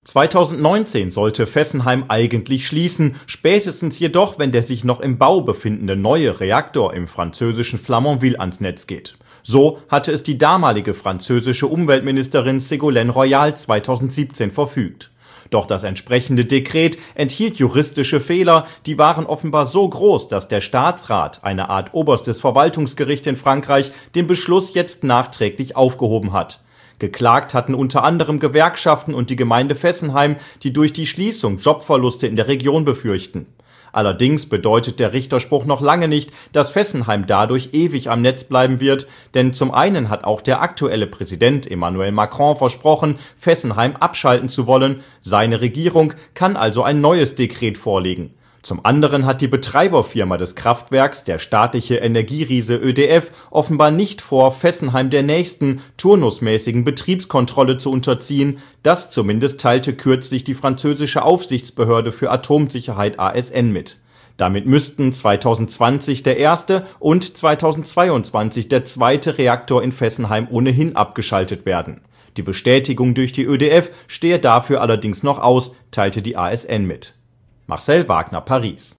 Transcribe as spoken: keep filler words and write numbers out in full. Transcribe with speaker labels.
Speaker 1: zweitausendneunzehn sollte Fessenheim eigentlich schließen, spätestens jedoch, wenn der sich noch im Bau befindende neue Reaktor im französischen Flamanville ans Netz geht. So hatte es die damalige französische Umweltministerin Ségolène Royal zweitausendsiebzehn verfügt. Doch das entsprechende Dekret enthielt juristische Fehler, die waren offenbar so groß, dass der Staatsrat, eine Art oberstes Verwaltungsgericht in Frankreich, den Beschluss jetzt nachträglich aufgehoben hat. Geklagt hatten unter anderem Gewerkschaften und die Gemeinde Fessenheim, die durch die Schließung Jobverluste in der Region befürchten. Allerdings bedeutet der Richterspruch noch lange nicht, dass Fessenheim dadurch ewig am Netz bleiben wird, denn zum einen hat auch der aktuelle Präsident Emmanuel Macron versprochen, Fessenheim abschalten zu wollen, seine Regierung kann also ein neues Dekret vorlegen. Zum anderen hat die Betreiberfirma des Kraftwerks, der staatliche Energieriese Ö D F, offenbar nicht vor, Fessenheim der nächsten, turnusmäßigen Betriebskontrolle zu unterziehen, das zumindest teilte kürzlich die französische Aufsichtsbehörde für Atomsicherheit A S N mit. Damit müssten zweitausendzwanzig der erste und zweitausendzweiundzwanzig der zweite Reaktor in Fessenheim ohnehin abgeschaltet werden. Die Bestätigung durch die Ö D F stehe dafür allerdings noch aus, teilte die A S N mit. Marcel Wagner, Paris.